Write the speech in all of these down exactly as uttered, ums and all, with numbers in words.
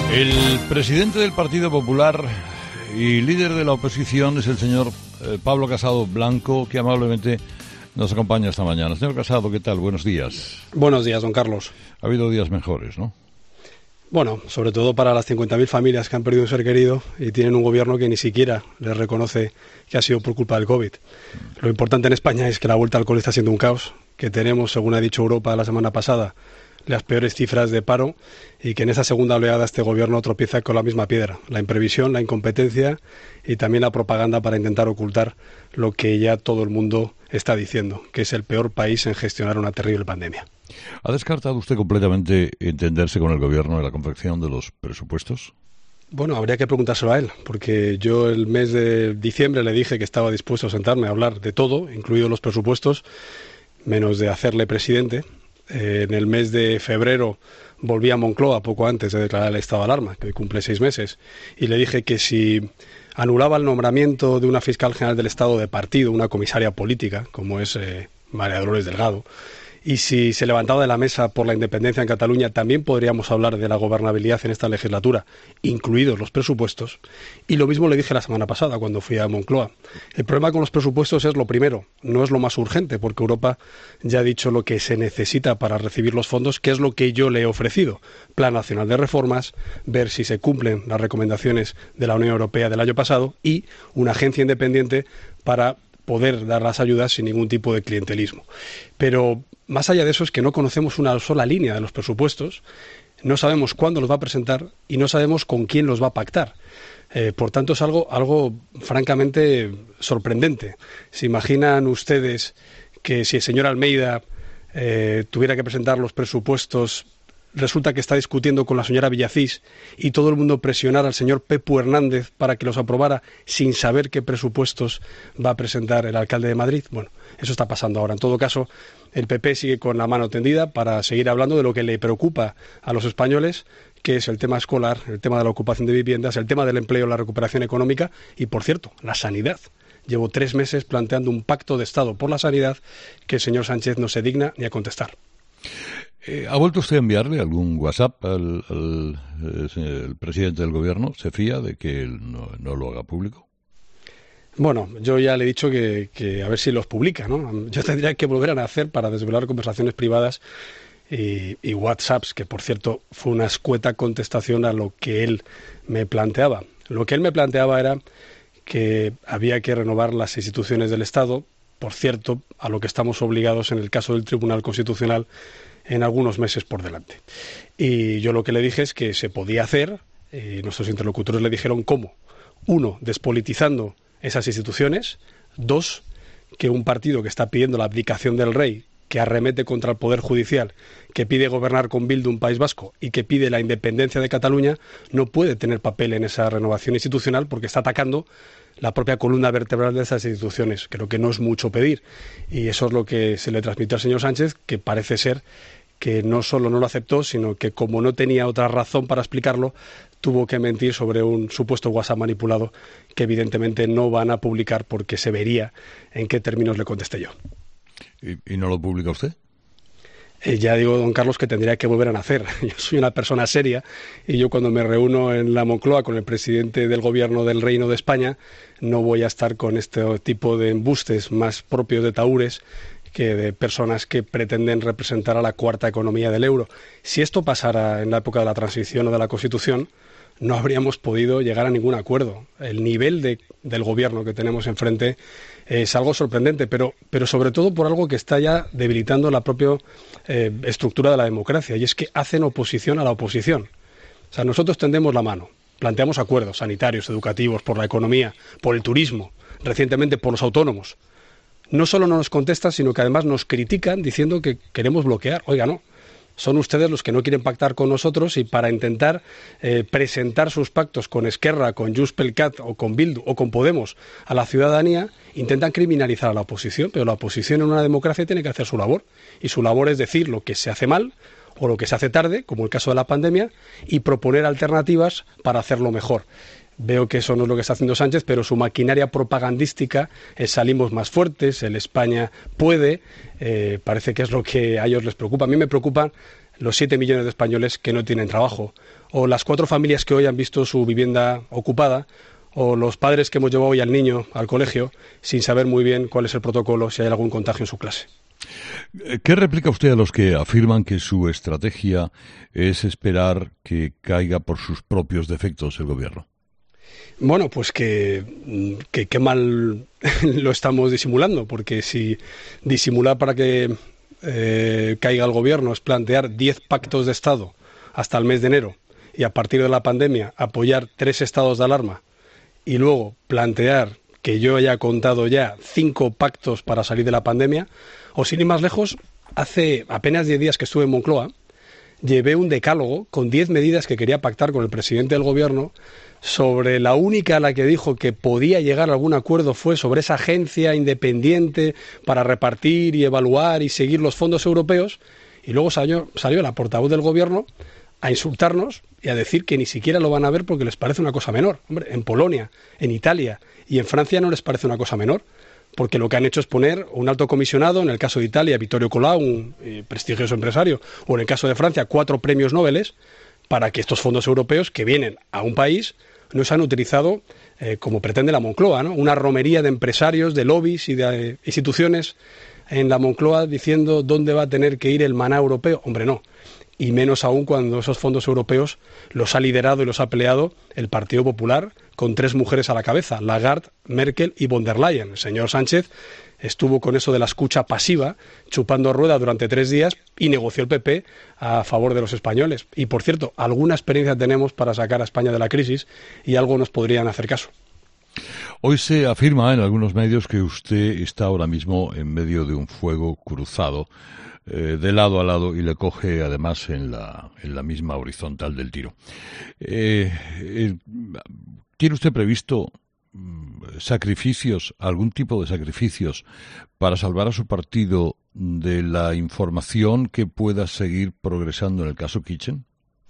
El presidente del Partido Popular y líder de la oposición es el señor eh, Pablo Casado Blanco, que amablemente nos acompaña esta mañana. Señor Casado, ¿qué tal? Buenos días. Buenos días, don Carlos. Ha habido días mejores, ¿no? Bueno, sobre todo para las cincuenta mil familias que han perdido un ser querido y tienen un gobierno que ni siquiera les reconoce que ha sido por culpa del COVID. Lo importante en España es que la vuelta al cole está siendo un caos, que tenemos, según ha dicho Europa la semana pasada, las peores cifras de paro y que en esa segunda oleada este gobierno tropieza con la misma piedra, la imprevisión, la incompetencia y también la propaganda para intentar ocultar lo que ya todo el mundo está diciendo, que es el peor país en gestionar una terrible pandemia. ¿Ha descartado usted completamente entenderse con el gobierno en la confección de los presupuestos? Bueno, habría que preguntárselo a él, porque yo el mes de diciembre le dije que estaba dispuesto a sentarme a hablar de todo, incluidos los presupuestos, menos de hacerle presidente. Eh, en el mes de febrero volví a Moncloa poco antes de declarar el estado de alarma, que hoy cumple seis meses, y le dije que si anulaba el nombramiento de una fiscal general del Estado de partido, una comisaria política, como es eh, María Dolores Delgado, y si se levantaba de la mesa por la independencia en Cataluña, también podríamos hablar de la gobernabilidad en esta legislatura, incluidos los presupuestos. Y lo mismo le dije la semana pasada cuando fui a Moncloa. El problema con los presupuestos es lo primero, no es lo más urgente, porque Europa ya ha dicho lo que se necesita para recibir los fondos, que es lo que yo le he ofrecido. Plan Nacional de Reformas, ver si se cumplen las recomendaciones de la Unión Europea del año pasado y una agencia independiente para poder dar las ayudas sin ningún tipo de clientelismo. Pero más allá de eso es que no conocemos una sola línea de los presupuestos, no sabemos cuándo los va a presentar y no sabemos con quién los va a pactar. Eh, por tanto, es algo, algo francamente sorprendente. ¿Se imaginan ustedes que si el señor Almeida eh, tuviera que presentar los presupuestos, resulta que está discutiendo con la señora Villacís y todo el mundo presionara al señor Pepu Hernández para que los aprobara sin saber qué presupuestos va a presentar el alcalde de Madrid? Bueno, eso está pasando ahora. En todo caso, el P P sigue con la mano tendida para seguir hablando de lo que le preocupa a los españoles, que es el tema escolar, el tema de la ocupación de viviendas, el tema del empleo, la recuperación económica y, por cierto, la sanidad. Llevo tres meses planteando un pacto de Estado por la sanidad que el señor Sánchez no se digna ni a contestar. Eh, ¿Ha vuelto usted a enviarle algún WhatsApp al, al eh, el presidente del gobierno? ¿Se fía de que él no, no lo haga público? Bueno, yo ya le he dicho que, que a ver si los publica, ¿no? Yo tendría que volver a nacer para desvelar conversaciones privadas y, y WhatsApps, que por cierto fue una escueta contestación a lo que él me planteaba. Lo que él me planteaba era que había que renovar las instituciones del Estado, por cierto, a lo que estamos obligados en el caso del Tribunal Constitucional en algunos meses por delante. Y yo lo que le dije es que se podía hacer, y nuestros interlocutores le dijeron cómo. Uno, despolitizando esas instituciones. Dos, que un partido que está pidiendo la abdicación del rey, que arremete contra el Poder Judicial, que pide gobernar con Bildu un País Vasco y que pide la independencia de Cataluña, no puede tener papel en esa renovación institucional porque está atacando la propia columna vertebral de esas instituciones. Creo que no es mucho pedir. Y eso es lo que se le transmitió al señor Sánchez, que parece ser que no solo no lo aceptó, sino que como no tenía otra razón para explicarlo, tuvo que mentir sobre un supuesto WhatsApp manipulado que evidentemente no van a publicar porque se vería en qué términos le contesté yo. ¿Y, y no lo publica usted? Eh, ya digo, don Carlos, que tendría que volver a nacer. Yo soy una persona seria y yo cuando me reúno en la Moncloa con el presidente del gobierno del Reino de España no voy a estar con este tipo de embustes más propios de tahúres que de personas que pretenden representar a la cuarta economía del euro. Si esto pasara en la época de la transición o de la Constitución, no habríamos podido llegar a ningún acuerdo. El nivel de, del gobierno que tenemos enfrente es algo sorprendente, pero, pero sobre todo por algo que está ya debilitando la propia eh, estructura de la democracia, y es que hacen oposición a la oposición. O sea, nosotros tendemos la mano, planteamos acuerdos sanitarios, educativos, por la economía, por el turismo, recientemente por los autónomos. No solo no nos contestan, sino que además nos critican diciendo que queremos bloquear. Oiga, no. Son ustedes los que no quieren pactar con nosotros y para intentar eh, presentar sus pactos con Esquerra, con Junts pel Cat o con Bildu o con Podemos a la ciudadanía, intentan criminalizar a la oposición, pero la oposición en una democracia tiene que hacer su labor. Y su labor es decir lo que se hace mal o lo que se hace tarde, como el caso de la pandemia, y proponer alternativas para hacerlo mejor. Veo que eso no es lo que está haciendo Sánchez, pero su maquinaria propagandística, el salimos más fuertes, el España puede, eh, parece que es lo que a ellos les preocupa. A mí me preocupan los siete millones de españoles que no tienen trabajo, o las cuatro familias que hoy han visto su vivienda ocupada, o los padres que hemos llevado hoy al niño al colegio sin saber muy bien cuál es el protocolo, si hay algún contagio en su clase. ¿Qué replica usted a los que afirman que su estrategia es esperar que caiga por sus propios defectos el gobierno? Bueno, pues que, que, que mal lo estamos disimulando, porque si disimular para que eh, caiga el gobierno es plantear diez pactos de Estado hasta el mes de enero y a partir de la pandemia apoyar tres estados de alarma y luego plantear que yo haya contado ya cinco pactos para salir de la pandemia, o sin ir más lejos, hace apenas diez días que estuve en Moncloa, llevé un decálogo con diez medidas que quería pactar con el presidente del gobierno. Sobre la única a la que dijo que podía llegar a algún acuerdo fue sobre esa agencia independiente para repartir y evaluar y seguir los fondos europeos, y luego salió, salió la portavoz del gobierno a insultarnos y a decir que ni siquiera lo van a ver porque les parece una cosa menor. Hombre, en Polonia, en Italia y en Francia no les parece una cosa menor, porque lo que han hecho es poner un alto comisionado, en el caso de Italia, Vittorio Colau, un eh, prestigioso empresario, o en el caso de Francia, cuatro premios Nobel, para que estos fondos europeos que vienen a un país no se han utilizado eh, como pretende la Moncloa, ¿no? Una romería de empresarios, de lobbies y de eh, instituciones en la Moncloa diciendo dónde va a tener que ir el maná europeo. Hombre, no. Y menos aún cuando esos fondos europeos los ha liderado y los ha peleado el Partido Popular con tres mujeres a la cabeza, Lagarde, Merkel y von der Leyen. El señor Sánchez estuvo con eso de la escucha pasiva, chupando rueda durante tres días y negoció el P P a favor de los españoles. Y, por cierto, alguna experiencia tenemos para sacar a España de la crisis y algo nos podrían hacer caso. Hoy se afirma en algunos medios que usted está ahora mismo en medio de un fuego cruzado, eh, de lado a lado, y le coge además en la, en la misma horizontal del tiro. Eh, eh, ¿Tiene usted previsto sacrificios, algún tipo de sacrificios para salvar a su partido de la información que pueda seguir progresando en el caso Kitchen?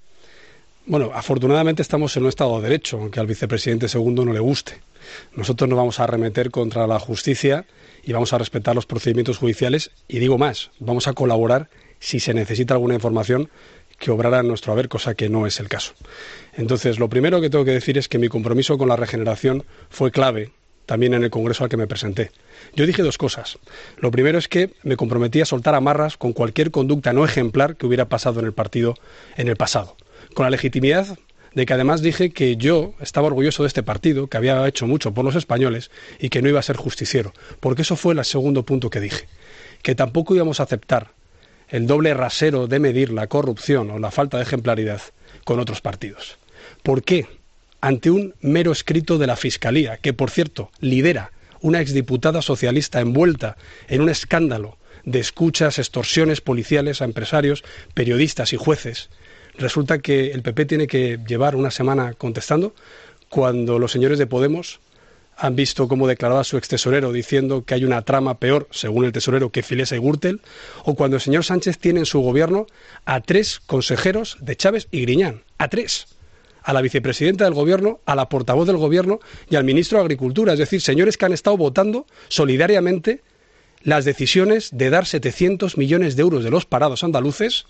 Bueno, afortunadamente estamos en un Estado de Derecho, aunque al vicepresidente segundo no le guste. Nosotros nos vamos a arremeter contra la justicia y vamos a respetar los procedimientos judiciales, y digo más, vamos a colaborar si se necesita alguna información que obrara en nuestro haber, cosa que no es el caso. Entonces, lo primero que tengo que decir es que mi compromiso con la regeneración fue clave también en el Congreso al que me presenté. Yo dije dos cosas. Lo primero es que me comprometí a soltar amarras con cualquier conducta no ejemplar que hubiera pasado en el partido en el pasado, con la legitimidad de que además dije que yo estaba orgulloso de este partido, que había hecho mucho por los españoles y que no iba a ser justiciero, porque eso fue el segundo punto que dije, que tampoco íbamos a aceptar el doble rasero de medir la corrupción o la falta de ejemplaridad con otros partidos. ¿Por qué? Ante un mero escrito de la Fiscalía, que por cierto lidera una exdiputada socialista envuelta en un escándalo de escuchas, extorsiones policiales a empresarios, periodistas y jueces, resulta que el P P tiene que llevar una semana contestando cuando los señores de Podemos han visto cómo declaraba su extesorero diciendo que hay una trama peor, según el tesorero, que Filesa y Gürtel, o cuando el señor Sánchez tiene en su gobierno a tres consejeros de Chávez y Griñán, a tres, a la vicepresidenta del gobierno, a la portavoz del gobierno y al ministro de Agricultura, es decir, señores que han estado votando solidariamente las decisiones de dar setecientos millones de euros de los parados andaluces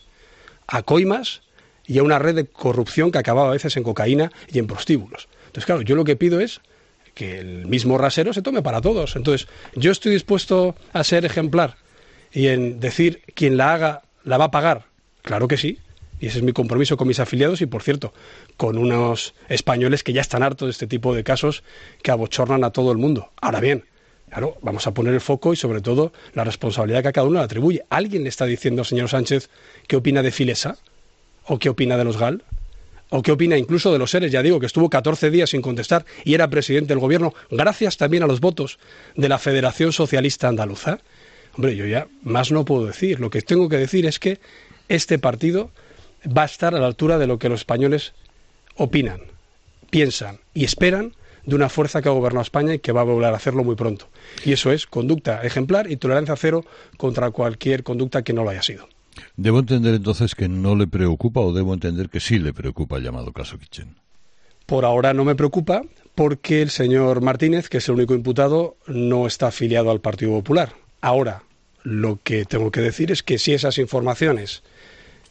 a coimas y a una red de corrupción que acababa a veces en cocaína y en prostíbulos. Entonces, claro, yo lo que pido es que el mismo rasero se tome para todos. Entonces, yo estoy dispuesto a ser ejemplar y en decir quien la haga la va a pagar. Claro que sí, y ese es mi compromiso con mis afiliados y, por cierto, con unos españoles que ya están hartos de este tipo de casos que abochornan a todo el mundo. Ahora bien, claro, vamos a poner el foco y, sobre todo, la responsabilidad que a cada uno le atribuye. ¿Alguien le está diciendo al señor Sánchez qué opina de Filesa? ¿O qué opina de los GAL? ¿O qué opina incluso de los seres? Ya digo, que estuvo catorce días sin contestar y era presidente del gobierno, gracias también a los votos de la Federación Socialista Andaluza. Hombre, yo ya más no puedo decir. Lo que tengo que decir es que este partido va a estar a la altura de lo que los españoles opinan, piensan y esperan de una fuerza que ha gobernado España y que va a volver a hacerlo muy pronto. Y eso es conducta ejemplar y tolerancia cero contra cualquier conducta que no lo haya sido. ¿Debo entender entonces que no le preocupa o debo entender que sí le preocupa el llamado caso Kitchen? Por ahora no me preocupa porque el señor Martínez, que es el único imputado, no está afiliado al Partido Popular. Ahora, lo que tengo que decir es que si esas informaciones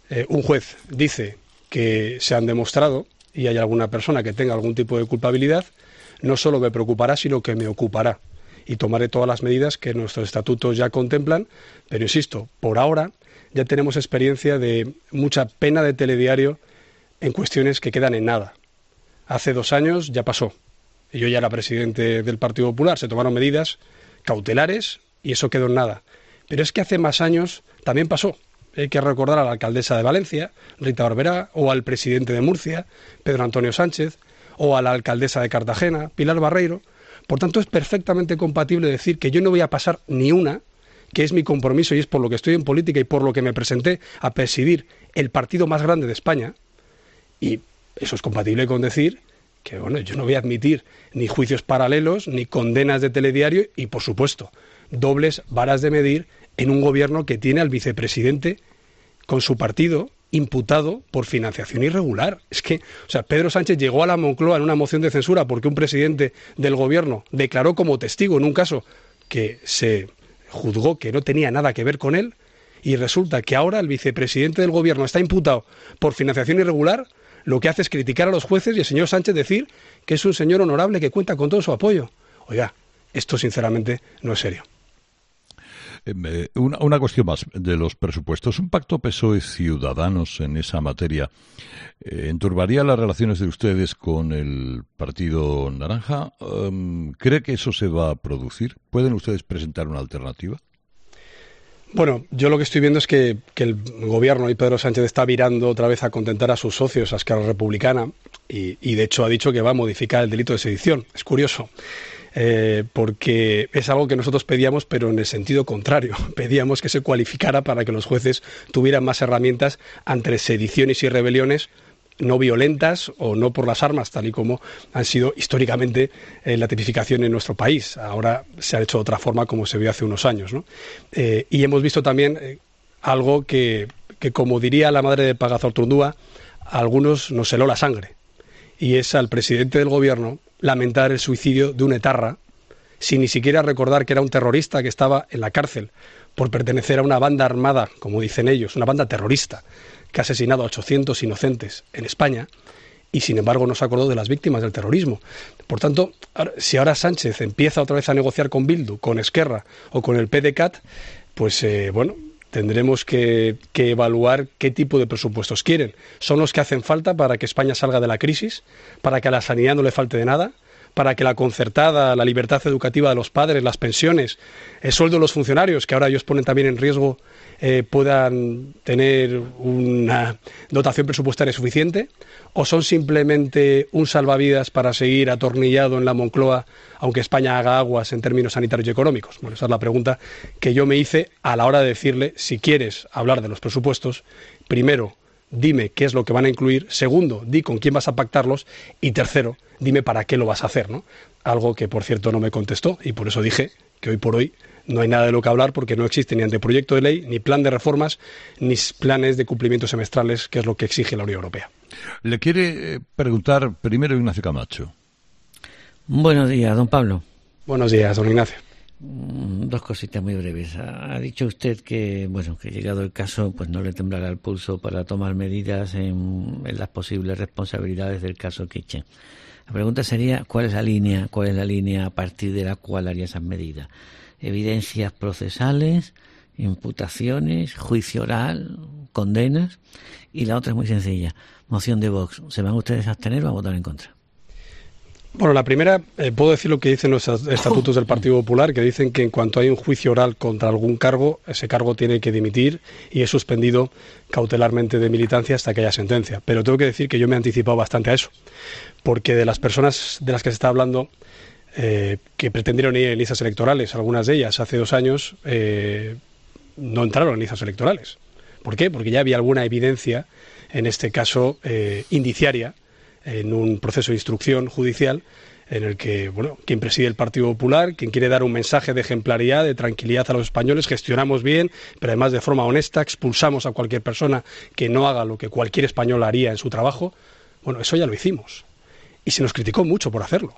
eh, un juez dice que se han demostrado y hay alguna persona que tenga algún tipo de culpabilidad, no solo me preocupará, sino que me ocupará. Y tomaré todas las medidas que nuestros estatutos ya contemplan, pero insisto, por ahora ya tenemos experiencia de mucha pena de telediario en cuestiones que quedan en nada. Hace dos años ya pasó. Yo ya era presidente del Partido Popular, se tomaron medidas cautelares y eso quedó en nada. Pero es que hace más años también pasó. Hay que recordar a la alcaldesa de Valencia, Rita Barberá, o al presidente de Murcia, Pedro Antonio Sánchez, o a la alcaldesa de Cartagena, Pilar Barreiro. Por tanto, es perfectamente compatible decir que yo no voy a pasar ni una, que es mi compromiso y es por lo que estoy en política y por lo que me presenté a presidir el partido más grande de España. Y eso es compatible con decir que, bueno, yo no voy a admitir ni juicios paralelos, ni condenas de telediario y, por supuesto, dobles varas de medir en un gobierno que tiene al vicepresidente con su partido imputado por financiación irregular. Es que, o sea, Pedro Sánchez llegó a la Moncloa en una moción de censura porque un presidente del gobierno declaró como testigo en un caso que se juzgó que no tenía nada que ver con él, y resulta que ahora el vicepresidente del gobierno está imputado por financiación irregular. Lo que hace es criticar a los jueces y el señor Sánchez decir que es un señor honorable que cuenta con todo su apoyo. Oiga, esto sinceramente no es serio. Una, una cuestión más de los presupuestos. ¿Un pacto P S O E-Ciudadanos en esa materia eh, enturbaría las relaciones de ustedes con el Partido Naranja? Um, ¿Cree que eso se va a producir? ¿Pueden ustedes presentar una alternativa? Bueno, yo lo que estoy viendo es que, que el gobierno y Pedro Sánchez está virando otra vez a contentar a sus socios, a Esquerra Republicana, y, y de hecho ha dicho que va a modificar el delito de sedición. Es curioso. Eh, porque es algo que nosotros pedíamos, pero en el sentido contrario. Pedíamos que se cualificara para que los jueces tuvieran más herramientas ante sediciones y rebeliones no violentas o no por las armas, tal y como han sido históricamente eh, la tipificación en nuestro país. Ahora se ha hecho de otra forma, como se vio hace unos años, ¿no? Eh, y hemos visto también eh, algo que, que, como diría la madre de Pagazortundúa, a algunos nos heló la sangre. Y es al presidente del gobierno lamentar el suicidio de un etarra, sin ni siquiera recordar que era un terrorista que estaba en la cárcel por pertenecer a una banda armada, como dicen ellos, una banda terrorista, que ha asesinado a ochocientos inocentes en España, y sin embargo no se acordó de las víctimas del terrorismo. Por tanto, si ahora Sánchez empieza otra vez a negociar con Bildu, con Esquerra o con el P D C A T, pues eh, bueno, tendremos que, que evaluar qué tipo de presupuestos quieren. ¿Son los que hacen falta para que España salga de la crisis? ¿Para que a la sanidad no le falte de nada? ¿Para que la concertada, la libertad educativa de los padres, las pensiones, el sueldo de los funcionarios, que ahora ellos ponen también en riesgo, eh, puedan tener una dotación presupuestaria suficiente? ¿O son simplemente un salvavidas para seguir atornillado en la Moncloa, aunque España haga aguas en términos sanitarios y económicos? Bueno, esa es la pregunta que yo me hice a la hora de decirle, si quieres hablar de los presupuestos, primero, dime qué es lo que van a incluir, segundo, di con quién vas a pactarlos, y tercero, dime para qué lo vas a hacer, ¿no? Algo que, por cierto, no me contestó, y por eso dije que hoy por hoy no hay nada de lo que hablar, porque no existe ni anteproyecto de ley, ni plan de reformas, ni planes de cumplimiento semestrales, que es lo que exige la Unión Europea. Le quiere preguntar primero Ignacio Camacho. Buenos días, don Pablo. Buenos días, don Ignacio. Dos cositas muy breves. Ha dicho usted que, bueno, que llegado el caso, pues no le temblará el pulso para tomar medidas en, en las posibles responsabilidades del caso Kitchen. La pregunta sería, ¿cuál es la línea, cuál es la línea a partir de la cual haría esas medidas? ¿Evidencias procesales, imputaciones, juicio oral, condenas? Y la otra es muy sencilla, moción de Vox. ¿Se van ustedes a abstener o a votar en contra? Bueno, la primera, eh, puedo decir lo que dicen los estatutos del Partido Popular, que dicen que en cuanto hay un juicio oral contra algún cargo, ese cargo tiene que dimitir y es suspendido cautelarmente de militancia hasta que haya sentencia. Pero tengo que decir que yo me he anticipado bastante a eso, porque de las personas de las que se está hablando, eh, que pretendieron ir en listas electorales, algunas de ellas hace dos años, eh, no entraron en listas electorales. ¿Por qué? Porque ya había alguna evidencia, en este caso eh, indiciaria, en un proceso de instrucción judicial en el que, bueno, quien preside el Partido Popular, quien quiere dar un mensaje de ejemplaridad, de tranquilidad a los españoles, gestionamos bien, pero además de forma honesta, expulsamos a cualquier persona que no haga lo que cualquier español haría en su trabajo. Bueno, eso ya lo hicimos. Y se nos criticó mucho por hacerlo.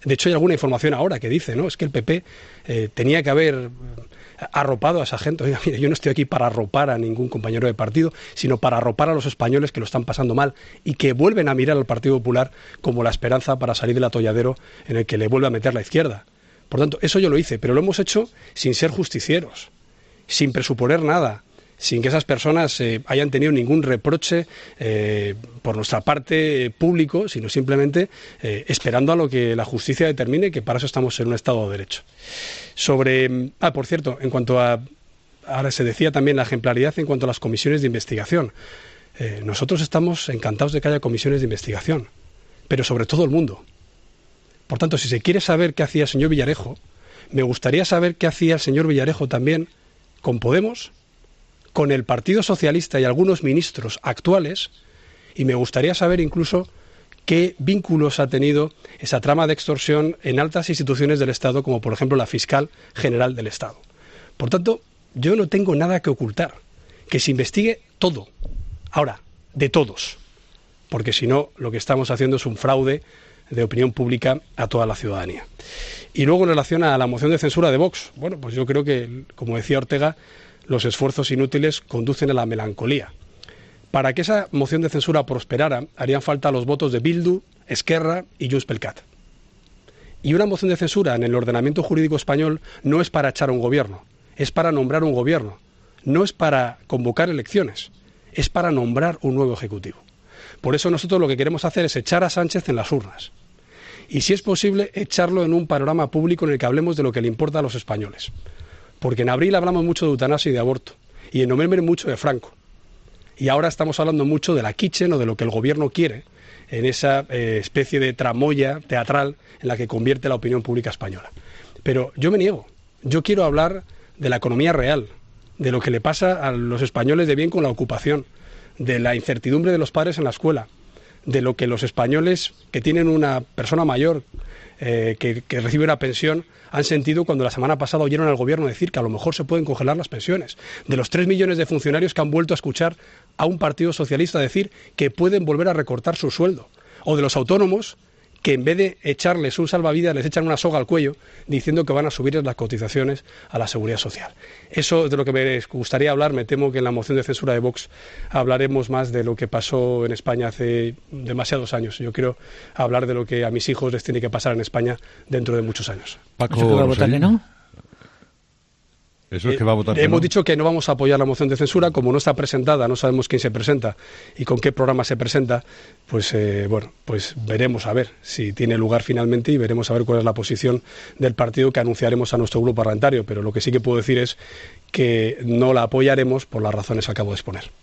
De hecho, hay alguna información ahora que dice, ¿no? Es que el P P eh, tenía que haber arropado a esa gente. Oiga, mire, yo no estoy aquí para arropar a ningún compañero de partido, sino para arropar a los españoles que lo están pasando mal y que vuelven a mirar al Partido Popular como la esperanza para salir del atolladero en el que le vuelve a meter la izquierda. Por tanto, eso yo lo hice, pero lo hemos hecho sin ser justicieros, sin presuponer nada, sin que esas personas eh, hayan tenido ningún reproche eh, por nuestra parte eh, público, sino simplemente eh, esperando a lo que la justicia determine, que para eso estamos en un Estado de Derecho. Sobre, ah, por cierto, en cuanto a, ahora se decía también la ejemplaridad en cuanto a las comisiones de investigación. Eh, nosotros estamos encantados de que haya comisiones de investigación, pero sobre todo el mundo. Por tanto, si se quiere saber qué hacía el señor Villarejo, me gustaría saber qué hacía el señor Villarejo también con Podemos, con el Partido Socialista y algunos ministros actuales, y me gustaría saber incluso qué vínculos ha tenido esa trama de extorsión en altas instituciones del Estado, como por ejemplo la Fiscal General del Estado. Por tanto, yo no tengo nada que ocultar, que se investigue todo, ahora, de todos, porque si no, lo que estamos haciendo es un fraude de opinión pública a toda la ciudadanía. Y luego en relación a la moción de censura de Vox, bueno, pues yo creo que, como decía Ortega, los esfuerzos inútiles conducen a la melancolía. Para que esa moción de censura prosperara, harían falta los votos de Bildu, Esquerra y Junts pel Cat. Y una moción de censura en el ordenamiento jurídico español no es para echar a un gobierno, es para nombrar un gobierno, no es para convocar elecciones, es para nombrar un nuevo ejecutivo. Por eso nosotros lo que queremos hacer es echar a Sánchez en las urnas. Y si es posible, echarlo en un panorama público en el que hablemos de lo que le importa a los españoles. Porque en abril hablamos mucho de eutanasia y de aborto, y en noviembre mucho de Franco. Y ahora estamos hablando mucho de la kitchen o de lo que el gobierno quiere en esa eh, especie de tramoya teatral en la que convierte la opinión pública española. Pero yo me niego. Yo quiero hablar de la economía real, de lo que le pasa a los españoles de bien con la ocupación, de la incertidumbre de los padres en la escuela, de lo que los españoles que tienen una persona mayor eh, que, que recibe una pensión han sentido cuando la semana pasada oyeron al gobierno decir que a lo mejor se pueden congelar las pensiones, de los tres millones de funcionarios que han vuelto a escuchar a un partido socialista decir que pueden volver a recortar su sueldo, o de los autónomos que en vez de echarles un salvavidas les echan una soga al cuello diciendo que van a subirles las cotizaciones a la seguridad social. Eso es de lo que me gustaría hablar. Me temo que en la moción de censura de Vox hablaremos más de lo que pasó en España hace demasiados años. Yo quiero hablar de lo que a mis hijos les tiene que pasar en España dentro de muchos años. Paco, ¿va a votar que no? Eso es que va a votar eh, que hemos no. dicho que no vamos a apoyar la moción de censura, como no está presentada, no sabemos quién se presenta y con qué programa se presenta, pues eh, bueno, pues veremos a ver si tiene lugar finalmente y veremos a ver cuál es la posición del partido que anunciaremos a nuestro grupo parlamentario, pero lo que sí que puedo decir es que no la apoyaremos por las razones que acabo de exponer.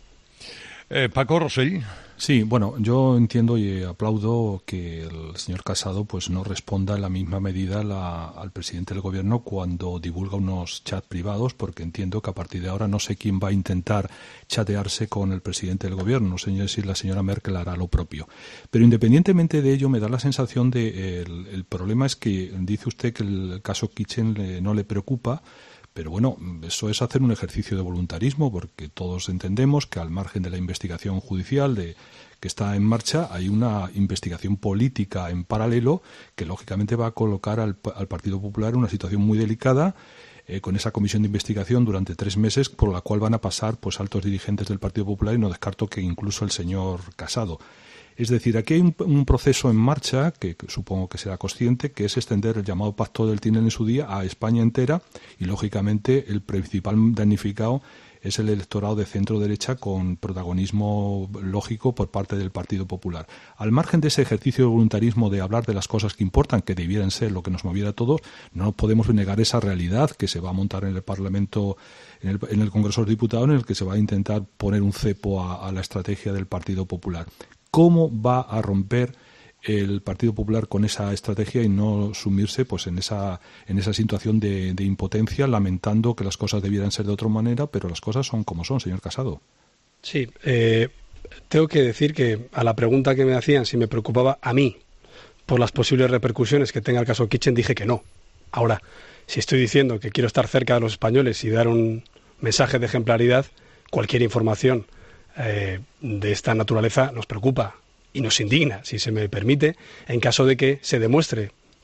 Eh, Paco Rosell. Sí, bueno, yo entiendo y aplaudo que el señor Casado pues no responda en la misma medida la, al presidente del gobierno cuando divulga unos chats privados, porque entiendo que a partir de ahora no sé quién va a intentar chatearse con el presidente del gobierno, no sé si la señora Merkel hará lo propio. Pero independientemente de ello, me da la sensación de eh, el, el problema es que dice usted que el caso Kitchen le, no le preocupa. Pero bueno, eso es hacer un ejercicio de voluntarismo, porque todos entendemos que al margen de la investigación judicial de, que está en marcha, hay una investigación política en paralelo que lógicamente va a colocar al, al Partido Popular en una situación muy delicada, eh, con esa comisión de investigación durante tres meses, por la cual van a pasar pues altos dirigentes del Partido Popular y no descarto que incluso el señor Casado. Es decir, aquí hay un, un proceso en marcha, que, que supongo que será consciente, que es extender el llamado Pacto del Tinel en su día a España entera y, lógicamente, el principal damnificado es el electorado de centro-derecha con protagonismo lógico por parte del Partido Popular. Al margen de ese ejercicio de voluntarismo de hablar de las cosas que importan, que debieran ser lo que nos moviera a todos, no podemos negar esa realidad que se va a montar en el Parlamento, en el, en el Congreso de los Diputados, en el que se va a intentar poner un cepo a, a la estrategia del Partido Popular. ¿Cómo va a romper el Partido Popular con esa estrategia y no sumirse pues en esa en esa situación de, de impotencia, lamentando que las cosas debieran ser de otra manera, pero las cosas son como son, señor Casado? Sí, eh, tengo que decir que a la pregunta que me hacían si me preocupaba a mí por las posibles repercusiones que tenga el caso Kitchen, dije que no. Ahora, si estoy diciendo que quiero estar cerca de los españoles y dar un mensaje de ejemplaridad, cualquier información Eh, de esta naturaleza nos preocupa y nos indigna, si se me permite, en caso de que se demuestre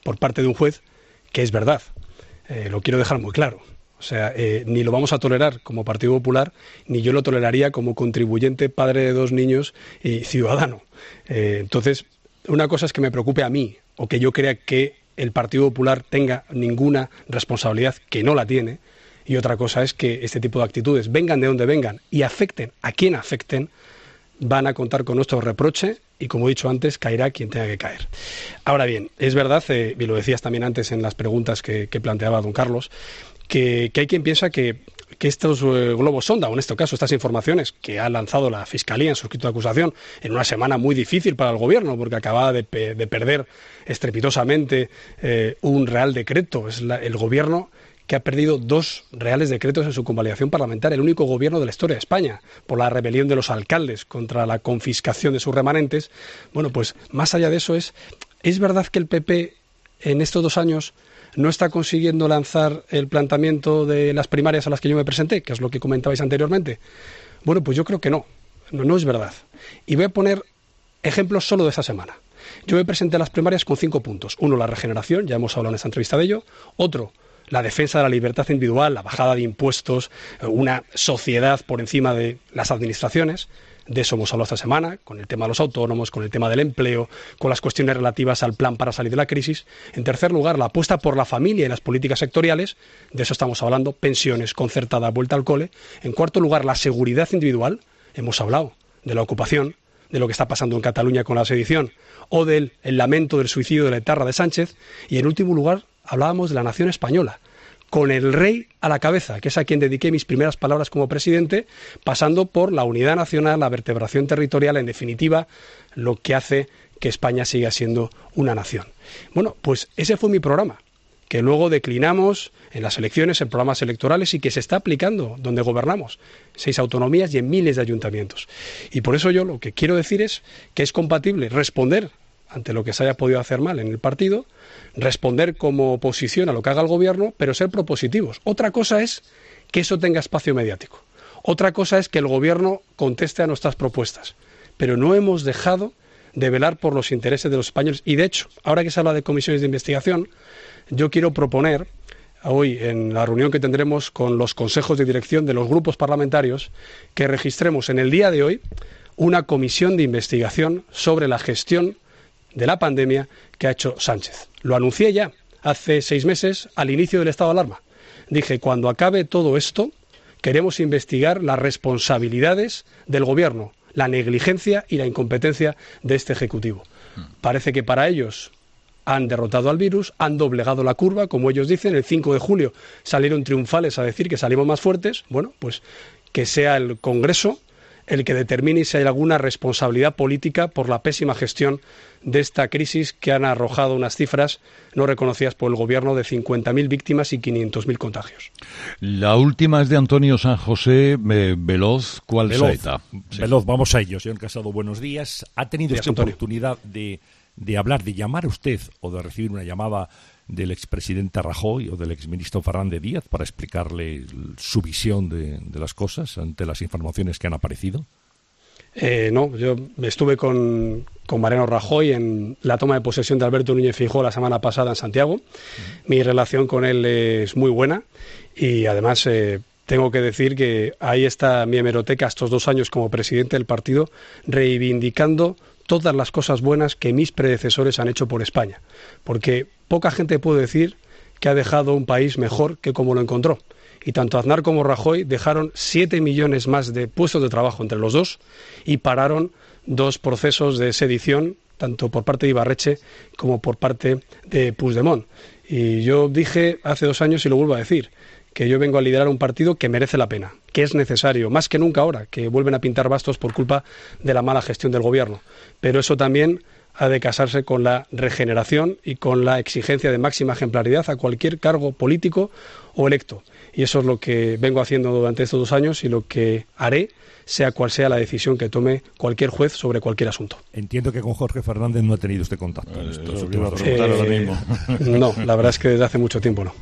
por parte de un juez que es verdad. Eh, lo quiero dejar muy claro. O sea, eh, ni lo vamos a tolerar como Partido Popular, ni yo lo toleraría como contribuyente, padre de dos niños y ciudadano. Eh, entonces, una cosa es que me preocupe a mí, o que yo crea que el Partido Popular tenga ninguna responsabilidad, que no la tiene, y otra cosa es que este tipo de actitudes, vengan de donde vengan y afecten a quien afecten, van a contar con nuestro reproche y, como he dicho antes, caerá quien tenga que caer. Ahora bien, es verdad, eh, y lo decías también antes en las preguntas que, que planteaba don Carlos, que, que hay quien piensa que, que estos eh, globos sonda, o en este caso estas informaciones que ha lanzado la Fiscalía en su escrito de acusación en una semana muy difícil para el Gobierno, porque acababa de, pe de perder estrepitosamente eh, un Real Decreto. Es la, el Gobierno que ha perdido dos reales decretos en su convalidación parlamentaria, el único gobierno de la historia de España, por la rebelión de los alcaldes contra la confiscación de sus remanentes. Bueno, pues más allá de eso, es, ¿es verdad que el P P en estos dos años no está consiguiendo lanzar el planteamiento de las primarias a las que yo me presenté, que es lo que comentabais anteriormente? Bueno, pues yo creo que no, no, no es verdad. Y voy a poner ejemplos solo de esa semana. Yo me presenté a las primarias con cinco puntos. Uno, la regeneración, ya hemos hablado en esta entrevista de ello. Otro, la defensa de la libertad individual, la bajada de impuestos, una sociedad por encima de las administraciones. De eso hemos hablado esta semana, con el tema de los autónomos, con el tema del empleo, con las cuestiones relativas al plan para salir de la crisis. En tercer lugar, la apuesta por la familia y las políticas sectoriales, de eso estamos hablando, pensiones, concertada, vuelta al cole. En cuarto lugar, la seguridad individual, hemos hablado de la ocupación, de lo que está pasando en Cataluña con la sedición, o del el lamento del suicidio de la etarra de Sánchez. Y en último lugar, hablábamos de la nación española, con el rey a la cabeza, que es a quien dediqué mis primeras palabras como presidente, pasando por la unidad nacional, la vertebración territorial, en definitiva, lo que hace que España siga siendo una nación. Bueno, pues ese fue mi programa, que luego declinamos en las elecciones, en programas electorales, y que se está aplicando donde gobernamos, seis autonomías y en miles de ayuntamientos. Y por eso yo lo que quiero decir es que es compatible responder ante lo que se haya podido hacer mal en el partido, responder como oposición a lo que haga el Gobierno, pero ser propositivos. Otra cosa es que eso tenga espacio mediático. Otra cosa es que el Gobierno conteste a nuestras propuestas. Pero no hemos dejado de velar por los intereses de los españoles. Y, de hecho, ahora que se habla de comisiones de investigación, yo quiero proponer hoy, en la reunión que tendremos con los consejos de dirección de los grupos parlamentarios, que registremos en el día de hoy una comisión de investigación sobre la gestión de la pandemia que ha hecho Sánchez. Lo anuncié ya hace seis meses, al inicio del estado de alarma. Dije, cuando acabe todo esto, queremos investigar las responsabilidades del Gobierno, la negligencia y la incompetencia de este Ejecutivo. Parece que para ellos han derrotado al virus, han doblegado la curva, como ellos dicen. El cinco de julio salieron triunfales a decir que salimos más fuertes. Bueno, pues que sea el Congreso el que determine si hay alguna responsabilidad política por la pésima gestión de esta crisis, que han arrojado unas cifras no reconocidas por el Gobierno de cincuenta mil víctimas y quinientos mil contagios. La última es de Antonio San José, eh, Veloz, ¿cuál Veloz, saeta? Sí. Veloz, vamos a ello. Señor Casado, buenos días. ¿Ha tenido usted oportunidad de, de hablar, de llamar a usted o de recibir una llamada del expresidente Rajoy o del exministro Fernández Díaz para explicarle su visión de, de las cosas ante las informaciones que han aparecido? Eh, no, yo estuve con, con Mariano Rajoy en la toma de posesión de Alberto Núñez Feijóo la semana pasada en Santiago. Uh-huh. Mi relación con él es muy buena y además eh, tengo que decir que ahí está mi hemeroteca estos dos años como presidente del partido, reivindicando todas las cosas buenas que mis predecesores han hecho por España, porque poca gente puede decir que ha dejado un país mejor que como lo encontró. Y tanto Aznar como Rajoy dejaron siete millones más de puestos de trabajo entre los dos y pararon dos procesos de sedición, tanto por parte de Ibarretxe como por parte de Puigdemont. Y yo dije hace dos años, y lo vuelvo a decir, que yo vengo a liderar un partido que merece la pena, que es necesario, más que nunca ahora, que vuelven a pintar bastos por culpa de la mala gestión del Gobierno. Pero eso también ha de casarse con la regeneración y con la exigencia de máxima ejemplaridad a cualquier cargo político o electo. Y eso es lo que vengo haciendo durante estos dos años y lo que haré, sea cual sea la decisión que tome cualquier juez sobre cualquier asunto. Entiendo que con Jorge Fernández no ha tenido usted contacto. Eh, esto, eso iba a preguntar ahora mismo. No, la verdad es que desde hace mucho tiempo no.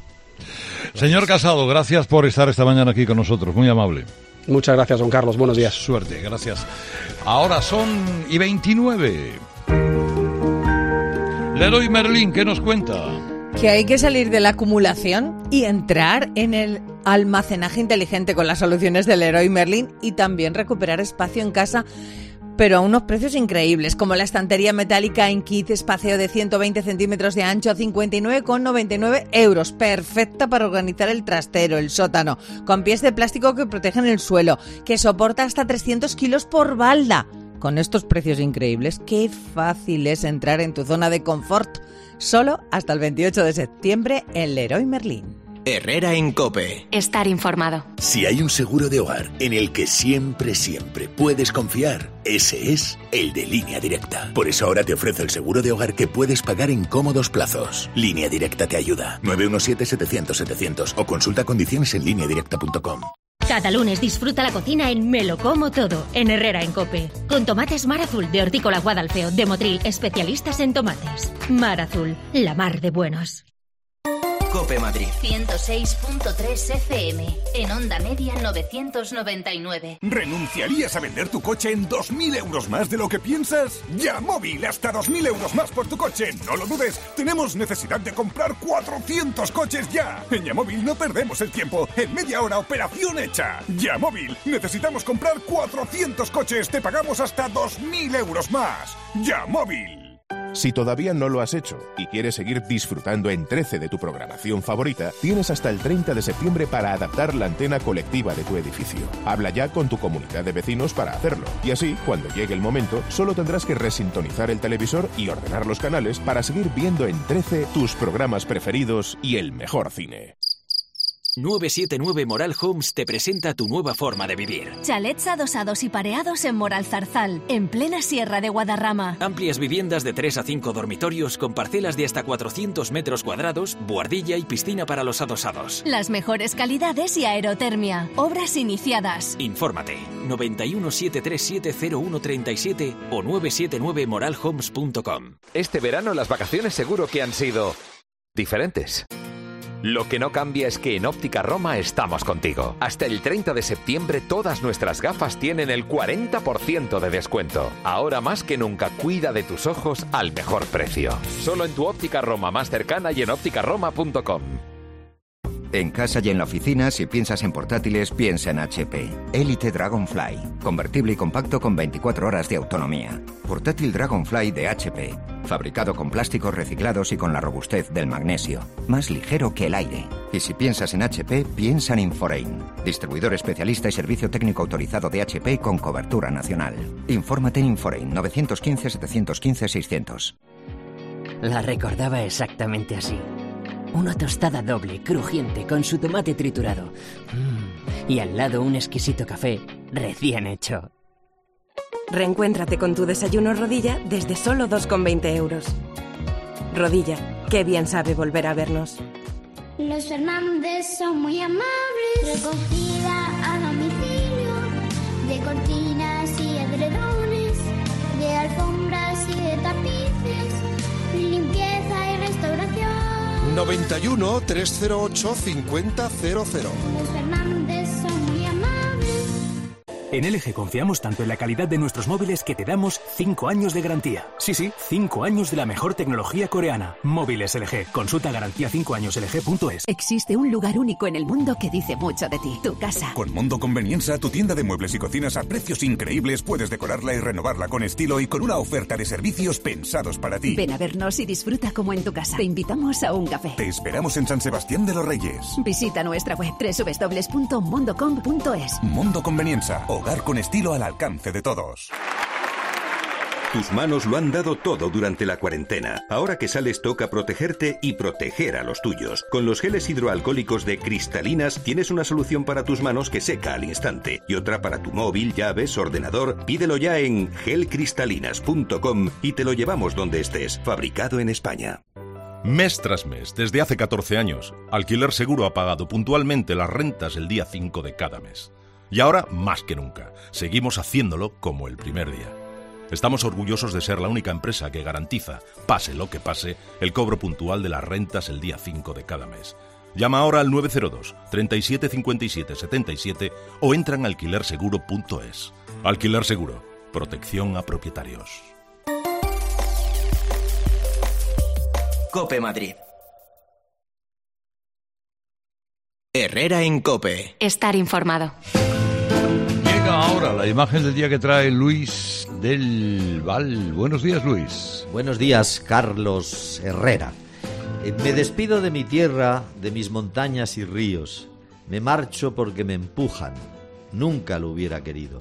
Señor Casado, gracias por estar esta mañana aquí con nosotros, muy amable. Muchas gracias, don Carlos, buenos días. Suerte, gracias. Ahora son y veintinueve. Leroy Merlin, ¿qué nos cuenta? Que hay que salir de la acumulación y entrar en el almacenaje inteligente con las soluciones de Leroy Merlin y también recuperar espacio en casa, pero a unos precios increíbles, como la estantería metálica en kit espacio de ciento veinte centímetros de ancho a cincuenta y nueve con noventa y nueve euros. Perfecta para organizar el trastero, el sótano, con pies de plástico que protegen el suelo, que soporta hasta trescientos kilos por balda. Con estos precios increíbles, qué fácil es entrar en tu zona de confort. Solo hasta el veintiocho de septiembre en Leroy Merlin. Herrera en COPE. Estar informado. Si hay un seguro de hogar en el que siempre, siempre puedes confiar, ese es el de Línea Directa. Por eso ahora te ofrece el seguro de hogar que puedes pagar en cómodos plazos. Línea Directa te ayuda. nueve uno siete, setecientos, setecientos o consulta condiciones en línea directa punto com. Cada lunes disfruta la cocina en Me lo como todo, en Herrera en COPE. Con tomates Mar Azul de Hortícola Guadalfeo de Motril, especialistas en tomates. Mar Azul, la mar de buenos. COPE Madrid. ciento seis punto tres F M, en onda media novecientos noventa y nueve. ¿Renunciarías a vender tu coche en dos mil euros más de lo que piensas? Yamóvil, hasta dos mil euros más por tu coche. No lo dudes, tenemos necesidad de comprar cuatrocientos coches ya. En Yamóvil no perdemos el tiempo. En media hora, operación hecha. Yamóvil, necesitamos comprar cuatrocientos coches. Te pagamos hasta dos mil euros más. Yamóvil. Si todavía no lo has hecho y quieres seguir disfrutando en trece de tu programación favorita, tienes hasta el treinta de septiembre para adaptar la antena colectiva de tu edificio. Habla ya con tu comunidad de vecinos para hacerlo. Y así, cuando llegue el momento, solo tendrás que resintonizar el televisor y ordenar los canales para seguir viendo en trece tus programas preferidos y el mejor cine. nueve siete nueve Moral Homes te presenta tu nueva forma de vivir. Chalets adosados y pareados en Moral Zarzal, en plena sierra de Guadarrama. Amplias viviendas de tres a cinco dormitorios con parcelas de hasta cuatrocientos metros cuadrados, buhardilla y piscina para los adosados. Las mejores calidades y aerotermia. Obras iniciadas. Infórmate noventa y uno, setecientos treinta y siete, cero uno treinta y siete o nueve siete nueve moral homes punto com. Este verano las vacaciones seguro que han sido diferentes. Lo que no cambia es que en Óptica Roma estamos contigo. Hasta el treinta de septiembre todas nuestras gafas tienen el cuarenta por ciento de descuento. Ahora más que nunca cuida de tus ojos al mejor precio. Solo en tu Óptica Roma más cercana y en óptica roma punto com. En casa y en la oficina, si piensas en portátiles, piensa en H P. Elite Dragonfly. Convertible y compacto con veinticuatro horas de autonomía. Portátil Dragonfly de H P. Fabricado con plásticos reciclados y con la robustez del magnesio. Más ligero que el aire. Y si piensas en H P, piensa en Inforein. Distribuidor especialista y servicio técnico autorizado de H P con cobertura nacional. Infórmate en Inforein nueve uno cinco, siete uno cinco, seiscientos. La recordaba exactamente así. Una tostada doble, crujiente, con su tomate triturado. Mm. Y al lado un exquisito café recién hecho. Reencuéntrate con tu desayuno Rodilla desde solo dos con veinte euros. Rodilla, qué bien sabe volver a vernos. Los Fernández son muy amables. Recogida a domicilio de cortinas y edredones, de alfombras y de tapices, limpieza y restauración. noventa y uno, trescientos ocho, cincuenta cero cero. Los Fernández son muy amables. En L G confiamos tanto en la calidad de nuestros móviles que te damos cinco años de garantía. Sí, sí, cinco años de la mejor tecnología coreana. Móviles L G. Consulta garantía cinco años L G punto es. Existe un lugar único en el mundo que dice mucho de ti. Tu casa. Con Mundo Conveniencia, tu tienda de muebles y cocinas a precios increíbles, puedes decorarla y renovarla con estilo y con una oferta de servicios pensados para ti. Ven a vernos y disfruta como en tu casa. Te invitamos a un café. Te esperamos en San Sebastián de los Reyes. Visita nuestra web doble u doble u doble u punto mundocom punto es. Mundo Conveniencia. Hogar con estilo al alcance de todos. Tus manos lo han dado todo durante la cuarentena. Ahora que sales toca protegerte y proteger a los tuyos. Con los geles hidroalcohólicos de Cristalinas tienes una solución para tus manos que seca al instante. Y otra para tu móvil, llaves, ordenador. Pídelo ya en gel cristalinas punto com y te lo llevamos donde estés. Fabricado en España. Mes tras mes, desde hace catorce años, Alquiler Seguro ha pagado puntualmente las rentas el día cinco de cada mes. Y ahora, más que nunca, seguimos haciéndolo como el primer día. Estamos orgullosos de ser la única empresa que garantiza, pase lo que pase, el cobro puntual de las rentas el día cinco de cada mes. Llama ahora al nueve cero dos, treinta y siete, cincuenta y siete, setenta y siete o entra en alquiler seguro punto es. Alquiler Seguro, protección a propietarios. COPE Madrid. Herrera en COPE. Estar informado. Llega ahora la imagen del día que trae Luis del Val. Buenos días, Luis. Buenos días, Carlos Herrera. Eh, Me despido de mi tierra, de mis montañas y ríos. Me marcho porque me empujan. Nunca lo hubiera querido.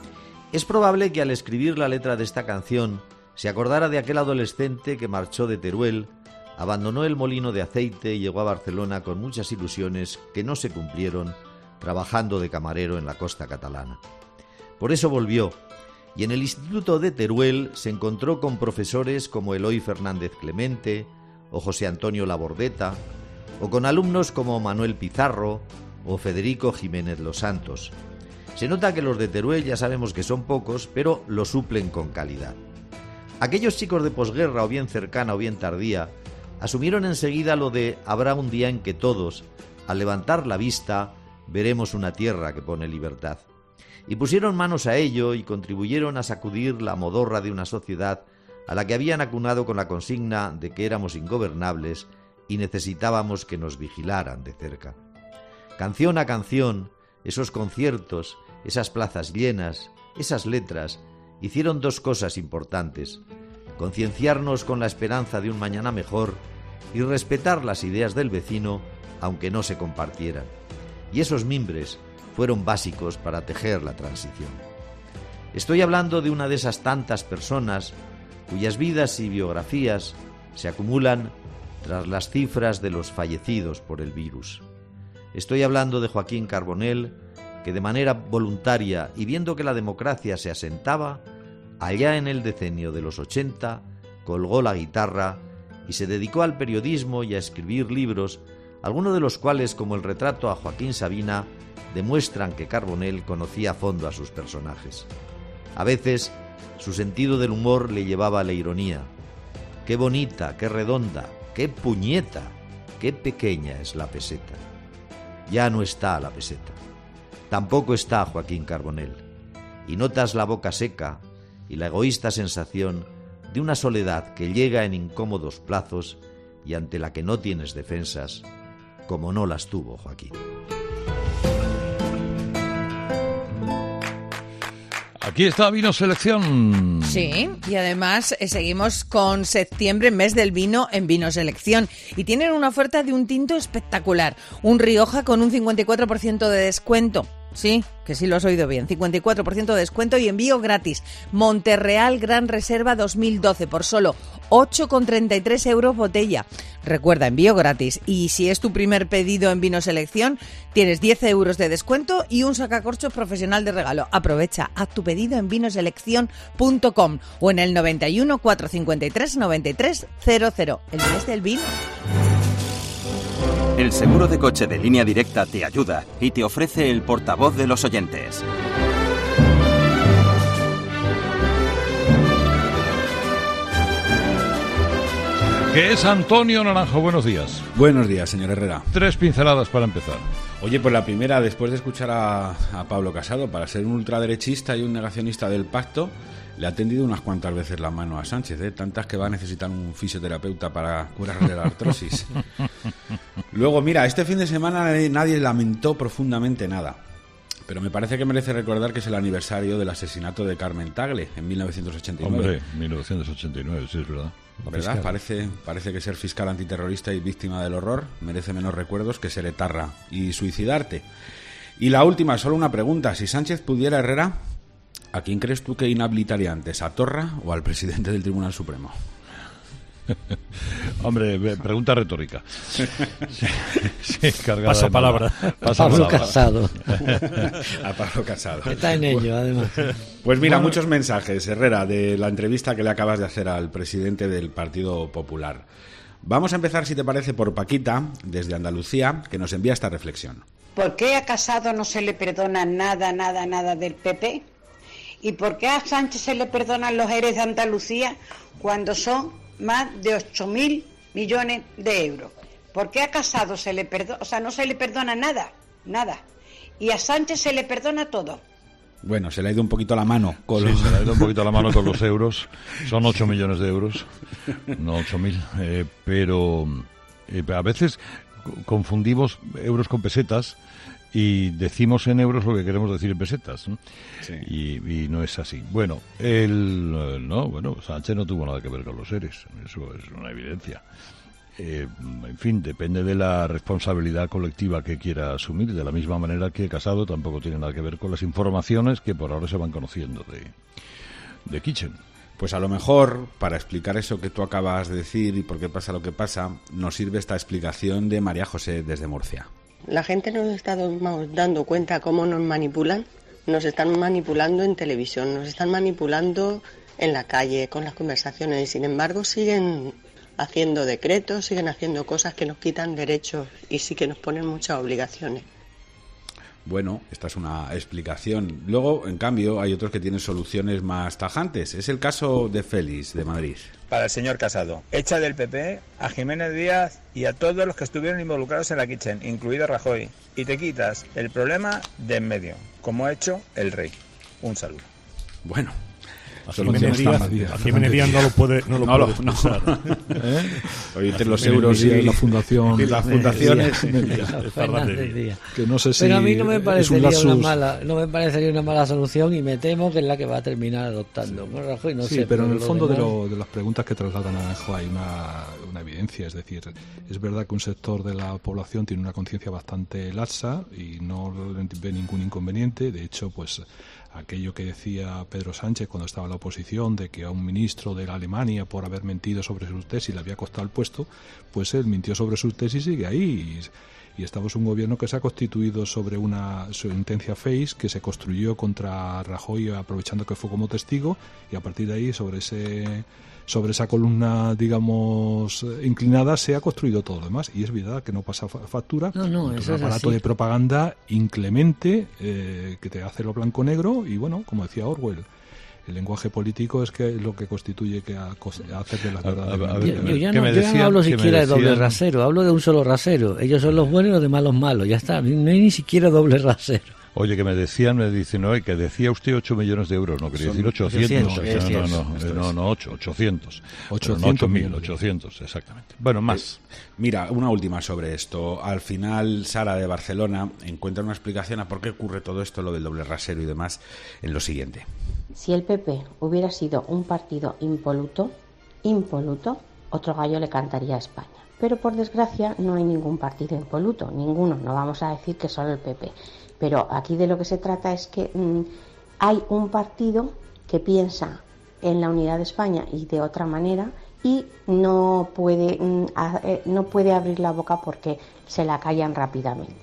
Es probable que al escribir la letra de esta canción se acordara de aquel adolescente que marchó de Teruel, abandonó el molino de aceite y llegó a Barcelona con muchas ilusiones que no se cumplieron trabajando de camarero en la costa catalana. Por eso volvió, y en el Instituto de Teruel se encontró con profesores como Eloy Fernández Clemente o José Antonio Labordeta, o con alumnos como Manuel Pizarro o Federico Jiménez Los Santos. Se nota que los de Teruel ya sabemos que son pocos, pero lo suplen con calidad. Aquellos chicos de posguerra, o bien cercana o bien tardía, asumieron enseguida lo de habrá un día en que todos, al levantar la vista, veremos una tierra que pone libertad. Y pusieron manos a ello y contribuyeron a sacudir la modorra de una sociedad a la que habían acunado con la consigna de que éramos ingobernables y necesitábamos que nos vigilaran de cerca. Canción a canción, esos conciertos, esas plazas llenas, esas letras, hicieron dos cosas importantes: concienciarnos con la esperanza de un mañana mejor y respetar las ideas del vecino, aunque no se compartieran. Y esos mimbres fueron básicos para tejer la transición. Estoy hablando de una de esas tantas personas cuyas vidas y biografías se acumulan tras las cifras de los fallecidos por el virus. Estoy hablando de Joaquín Carbonell, que de manera voluntaria y viendo que la democracia se asentaba, allá en el decenio de los ochenta, colgó la guitarra y se dedicó al periodismo y a escribir libros, algunos de los cuales, como el retrato a Joaquín Sabina, demuestran que Carbonell conocía a fondo a sus personajes. A veces, su sentido del humor le llevaba a la ironía. Qué bonita, qué redonda, qué puñeta, qué pequeña es la peseta. Ya no está la peseta. Tampoco está Joaquín Carbonell. Y notas la boca seca y la egoísta sensación de una soledad que llega en incómodos plazos y ante la que no tienes defensas, como no las tuvo Joaquín. Aquí está Vino Selección. Sí, y además eh, seguimos con septiembre, mes del vino en Vino Selección. Y tienen una oferta de un tinto espectacular. Un Rioja con un cincuenta y cuatro por ciento de descuento. Sí, que sí lo has oído bien. cincuenta y cuatro por ciento de descuento y envío gratis. Monterreal Gran Reserva dos mil doce por solo ocho con treinta y tres euros botella. Recuerda, envío gratis. Y si es tu primer pedido en Vino Selección, tienes diez euros de descuento y un sacacorchos profesional de regalo. Aprovecha, haz tu pedido en vinoselección punto com o en el noventa y uno, cuatrocientos cincuenta y tres, noventa y tres cero cero. El mes del vino. El seguro de coche de Línea Directa te ayuda y te ofrece el portavoz de los oyentes. Que es Antonio Naranjo. Buenos días. Buenos días, señor Herrera. Tres pinceladas para empezar. Oye, pues la primera, después de escuchar a, a Pablo Casado, para ser un ultraderechista y un negacionista del pacto, le ha tendido unas cuantas veces la mano a Sánchez, ¿eh? Tantas que va a necesitar un fisioterapeuta para curarle la artrosis. Luego, mira, este fin de semana nadie, nadie lamentó profundamente nada, pero me parece que merece recordar que es el aniversario del asesinato de Carmen Tagle en mil novecientos ochenta y nueve. Hombre, mil novecientos ochenta y nueve, sí, es verdad. ¿Verdad? Parece, parece que ser fiscal antiterrorista y víctima del horror merece menos recuerdos que ser etarra y suicidarte. Y la última, solo una pregunta. Si Sánchez pudiera, Herrera, ¿a quién crees tú que inhabilitaría antes? ¿A Torra o al presidente del Tribunal Supremo? Hombre, pregunta retórica. Sí, sí, pasa palabra. Pasa Pablo palabra. Casado. A Pablo Casado. Está en ello, además. Pues mira, bueno, muchos mensajes, Herrera, de la entrevista que le acabas de hacer al presidente del Partido Popular. Vamos a empezar, si te parece, por Paquita, desde Andalucía, que nos envía esta reflexión. ¿Por qué a Casado no se le perdona nada, nada, nada del P P? ¿Y por qué a Sánchez se le perdonan los eres de Andalucía cuando son más de ocho mil millones de euros? ¿Por qué a Casado se le perdona, o sea, no se le perdona nada, nada? Y a Sánchez se le perdona todo. Bueno, se le ha ido un poquito la mano con sí, los... se le ha ido un poquito la mano con los euros. Son ocho millones de euros, no ocho mil. Eh, pero eh, a veces confundimos euros con pesetas y decimos en euros lo que queremos decir en pesetas, ¿no? Sí. Y, y no es así. Bueno, el no, bueno, Sánchez no tuvo nada que ver con los seres, eso es una evidencia. Eh, en fin, depende de la responsabilidad colectiva que quiera asumir, de la misma manera que Casado tampoco tiene nada que ver con las informaciones que por ahora se van conociendo de, de Kitchen. Pues a lo mejor, para explicar eso que tú acabas de decir y por qué pasa lo que pasa, nos sirve esta explicación de María José desde Murcia. La gente nos está dando cuenta cómo nos manipulan. Nos están manipulando en televisión, nos están manipulando en la calle, con las conversaciones, y sin embargo siguen haciendo decretos, siguen haciendo cosas que nos quitan derechos y sí que nos ponen muchas obligaciones. Bueno, esta es una explicación. Luego, en cambio, hay otros que tienen soluciones más tajantes. Es el caso de Félix, de Madrid. Para el señor Casado, echa del P P a Jiménez Díaz y a todos los que estuvieron involucrados en la Kitchen, incluido Rajoy, y te quitas el problema de en medio, como ha hecho el rey. Un saludo. Bueno. A Jiménez Díaz, a Jiménez Díaz no lo puede no lo no, puede no, expulsar. ¿Eh? Oye, entre los euros y la fundación y las fundaciones que no sé si pero a mí no me parecería un una mala no me parecería una mala solución y me temo que es la que va a terminar adoptando. Sí, bueno, Rajoy, no sí sé, pero en el fondo demás... de, lo, de las preguntas que trasladan a Anejo hay una, una evidencia, es decir, es verdad que un sector de la población tiene una conciencia bastante laxa y no ve ningún inconveniente. De hecho, pues aquello que decía Pedro Sánchez cuando estaba en la oposición, de que a un ministro de la Alemania, por haber mentido sobre sus tesis, le había costado el puesto, pues él mintió sobre sus tesis y sigue ahí. Y, y estamos un gobierno que se ha constituido sobre una sentencia Face que se construyó contra Rajoy aprovechando que fue como testigo, y a partir de ahí, sobre ese sobre esa columna, digamos, inclinada, se ha construido todo lo demás. Y es verdad que no pasa factura. No, no, es eso un es aparato así. de propaganda inclemente eh, que te hace lo blanco-negro. Y bueno, como decía Orwell, el lenguaje político es que lo que constituye que a, a hacer de las verdades. Yo, yo ya no, yo ya no hablo siquiera de doble rasero, hablo de un solo rasero. Ellos son los buenos y los demás los malos. Ya está, no hay ni siquiera doble rasero. Oye, que me decían, me dicen, no, que decía usted ocho millones de euros, no, quería Son decir ochocientos, ochocientos, no, no, ochocientos, no, no, no, ocho, ochocientos, ochocientos mil, ochocientos, exactamente. Bueno, más. Eh, mira, una última sobre esto. Al final, Sara de Barcelona encuentra una explicación a por qué ocurre todo esto, lo del doble rasero y demás, en lo siguiente. Si el P P hubiera sido un partido impoluto, impoluto, otro gallo le cantaría a España. Pero por desgracia no hay ningún partido impoluto, ninguno, no vamos a decir que solo el P P. Pero aquí de lo que se trata es que mmm, hay un partido que piensa en la unidad de España y de otra manera y no puede, mmm, a, eh, no puede abrir la boca porque se la callan rápidamente.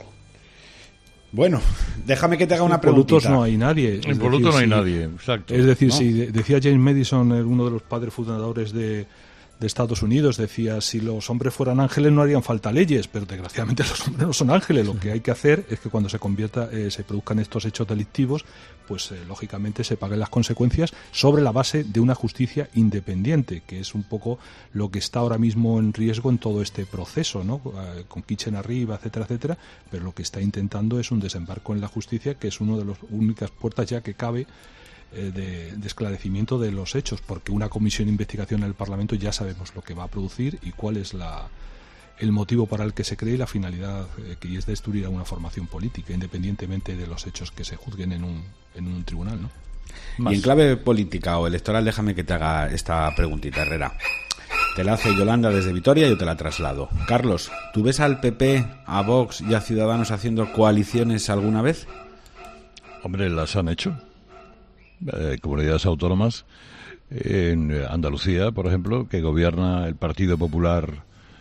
Bueno, déjame que te haga una Impolutos preguntita. no hay nadie. Impoluto no hay nadie, exacto. Es decir, ¿no? si de, decía James Madison, uno de los padres fundadores de... de Estados Unidos, decía, si los hombres fueran ángeles no harían falta leyes, pero desgraciadamente los hombres no son ángeles. Lo que hay que hacer es que cuando se convierta, eh, se produzcan estos hechos delictivos, pues eh, lógicamente se paguen las consecuencias sobre la base de una justicia independiente, que es un poco lo que está ahora mismo en riesgo en todo este proceso, ¿no? Eh, con Kitchen arriba, etcétera, etcétera, pero lo que está intentando es un desembarco en la justicia, que es una de las únicas puertas ya que cabe De, de esclarecimiento de los hechos, porque una comisión de investigación en el Parlamento ya sabemos lo que va a producir y cuál es la el motivo para el que se cree y la finalidad, eh, que es destruir a una formación política, independientemente de los hechos que se juzguen en un, en un tribunal, ¿no? Y en clave política o electoral, déjame que te haga esta preguntita, Herrera. Te la hace Yolanda desde Vitoria y yo te la traslado. Carlos, ¿tú ves al P P, a Vox y a Ciudadanos haciendo coaliciones alguna vez? Hombre, las han hecho. Eh, comunidades autónomas, en Andalucía, por ejemplo, que gobierna el Partido Popular